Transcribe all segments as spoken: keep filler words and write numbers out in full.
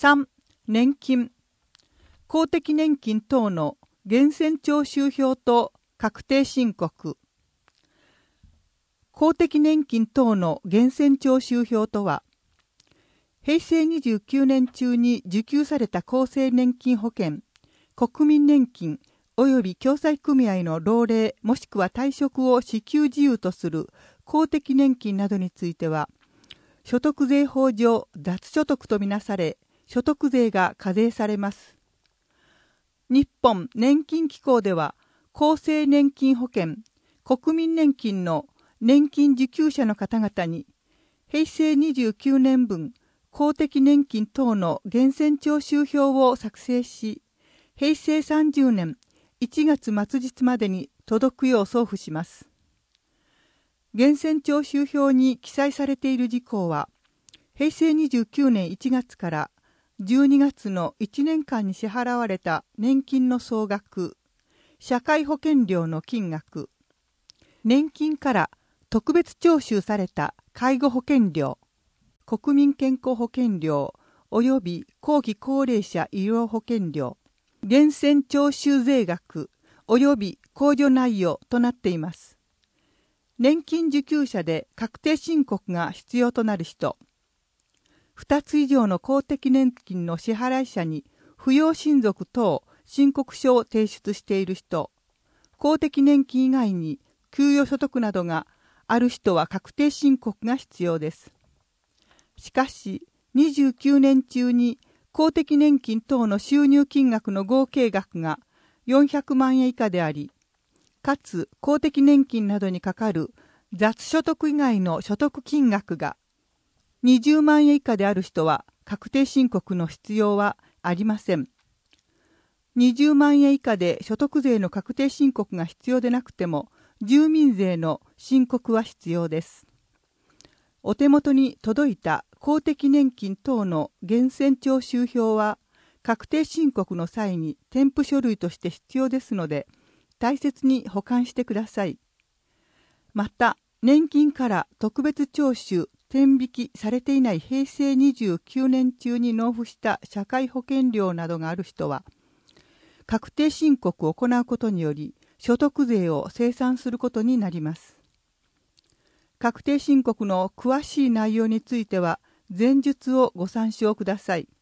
さん. 年金。公的年金等の源泉徴収票と確定申告。公的年金等の源泉徴収票とは、平成にじゅうきゅうねん中に受給された厚生年金保険、国民年金及び共済組合の老齢もしくは退職を支給自由とする公的年金などについては、所得税法上雑所得とみなされ、所得税が課税されます。日本年金機構では、厚生年金保険、国民年金の年金受給者の方々に、平成にじゅうきゅうねん分公的年金等の源泉徴収票を作成し、平成さんじゅうねんいちがつ末日までに届くよう送付します。源泉徴収票に記載されている事項は、平成にじゅうきゅうねんいちがつからじゅうにがつのいちねんかんに支払われた年金の総額、社会保険料の金額、年金から特別徴収された介護保険料、国民健康保険料及び後期高齢者医療保険料、源泉徴収税額及び控除内容となっています。年金受給者で確定申告が必要となる人、ふたつ以上の公的年金の支払い者に扶養親族等申告書を提出している人、公的年金以外に給与所得などがある人は確定申告が必要です。しかし、にじゅうきゅうねん中に公的年金等の収入金額の合計額がよんひゃくまんえん以下であり、かつ公的年金などにかかる雑所得以外の所得金額がにじゅうまんえん以下である人は確定申告の必要はありません。にじゅうまんえん以下で所得税の確定申告が必要でなくても、住民税の申告は必要です。お手元に届いた公的年金等の源泉徴収票は、確定申告の際に添付書類として必要ですので、大切に保管してください。また、年金から特別徴収、天引きされていない平成にじゅうきゅうねん中に納付した社会保険料などがある人は、確定申告を行うことにより、所得税を精算することになります。確定申告の詳しい内容については、前述をご参照ください。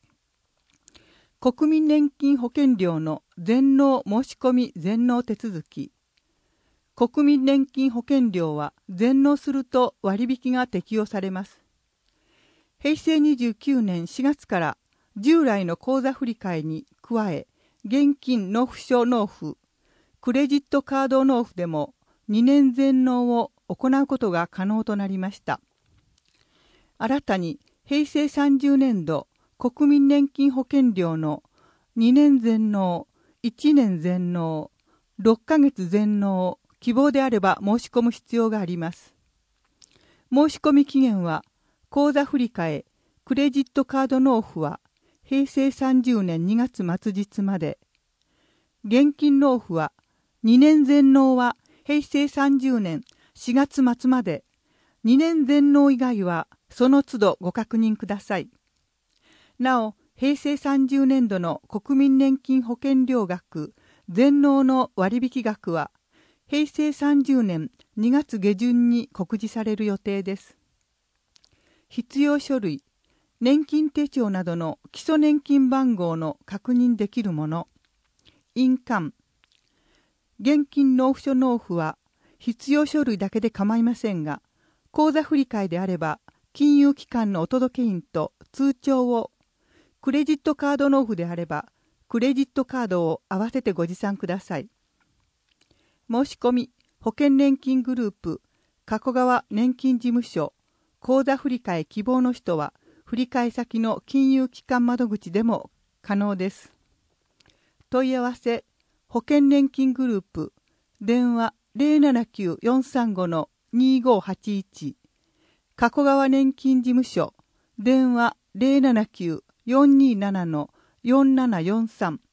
国民年金保険料の全納申し込み全納手続き。国民年金保険料は全納すると割引が適用されます。平成にじゅうきゅうねんしがつから従来の口座振替に加え、現金納付書納付、クレジットカード納付でもにねん全納を行うことが可能となりました。新たに平成さんじゅうねんど国民年金保険料のにねん全納、いちねん全納、ろっかげつ全納、希望であれば申し込む必要があります。申し込み期限は、口座振替、クレジットカード納付は平成さんじゅうねんにがつ末日まで、現金納付はにねん全納は平成さんじゅうねんしがつ末まで、にねん全納以外はその都度ご確認ください。なお、平成さんじゅうねんどの国民年金保険料額、全納の割引額は、平成さんじゅうねんにがつ下旬に告示される予定です。必要書類、年金手帳などの基礎年金番号の確認できるもの、印鑑、現金納付書納付は必要書類だけで構いませんが、口座振替であれば、金融機関のお届け印と通帳を、クレジットカード納付であれば、クレジットカードを合わせてご持参ください。申し込み、保険年金グループ、加古川年金事務所、口座振替希望の人は、振替先の金融機関窓口でも可能です。問い合わせ、保険年金グループ、電話 ゼロななきゅう よんさんご にごはちいち、加古川年金事務所、電話 ゼロななきゅう よんにーなな よんななよんさん